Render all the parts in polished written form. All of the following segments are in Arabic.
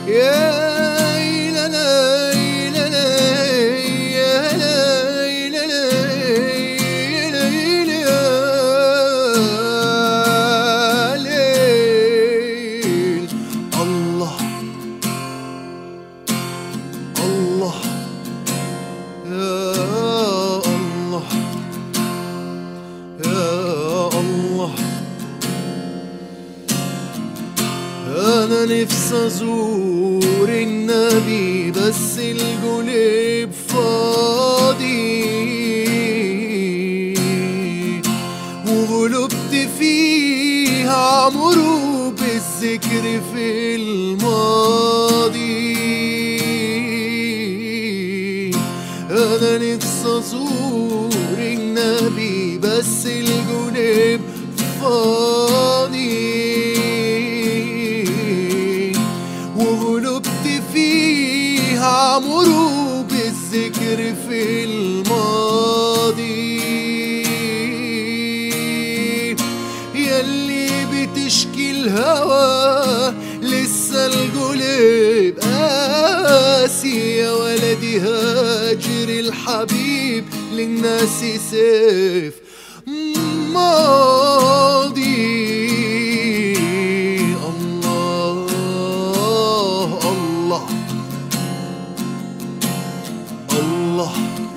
يا لا لا لا لا يا لا لا لا ليل. الله الله يا الله يا الله. أنا نفسي أزور النبي بس القلب فاضي، وغلبت فيها عمرو بالذكر في الماضي. أنا نفسي أزور النبي بس القلب فاضي، وغلبت فيها عمرو بالذكر في الماضي. ياللي بتشكي الهوى لسه القلب قاسي، يا ولدي هاجر الحبيب للناس سيف ماضي. الله الله الله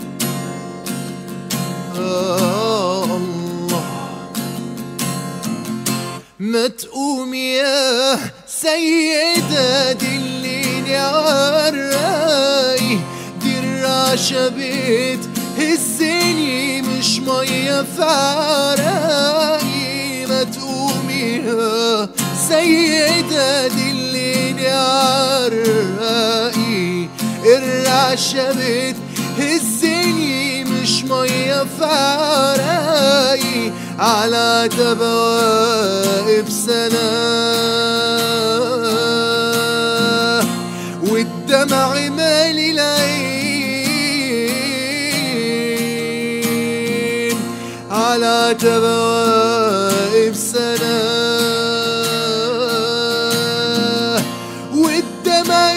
الله. ما تقوم يا سيدة دليني عالراي، دي الرعشة بتهزني مش مية في عراقي. ما تقومي يا سيدة دليني عالراي، الرعشة بتهزني مش مية في عراقي. على تبا واقف سنة والدمع مالي العين، على تبا واقف سنة والدمع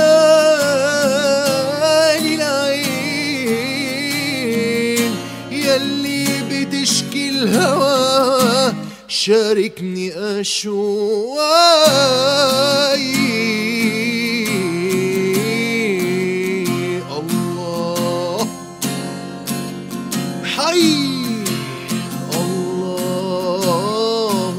مالي العين. ياللي بتشكي الهوى شاركني أشواي. الله حي الله.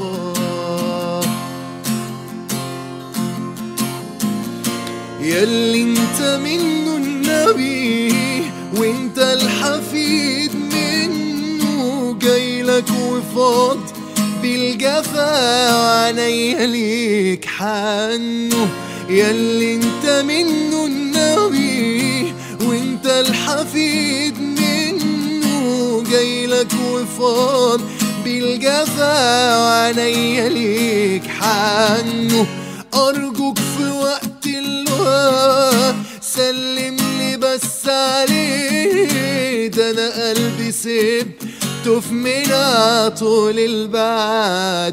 ياللي انت منه النبي وانت الحفيد منه، جايلك وفاض بالجفا وعنيا ليك حنه. ياللي انت منه النبي وانت الحفيد منه، جايلك وفاض بالجفا وعنيا ليك حنه. أرجوك في وقت اللقاء سلم لي بس عليه، ده أنا قلبي سبته في منى طول البعد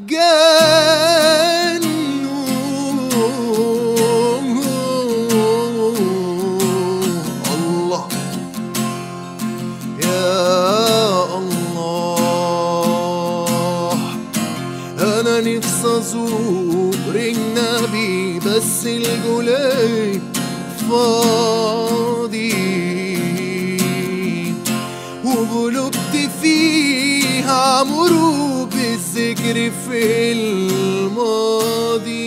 جنه. الله يا الله. أنا نفسي أزور النبي بس القلب فاضي، وغلبت فيها عمرو بالذكر في الماضي.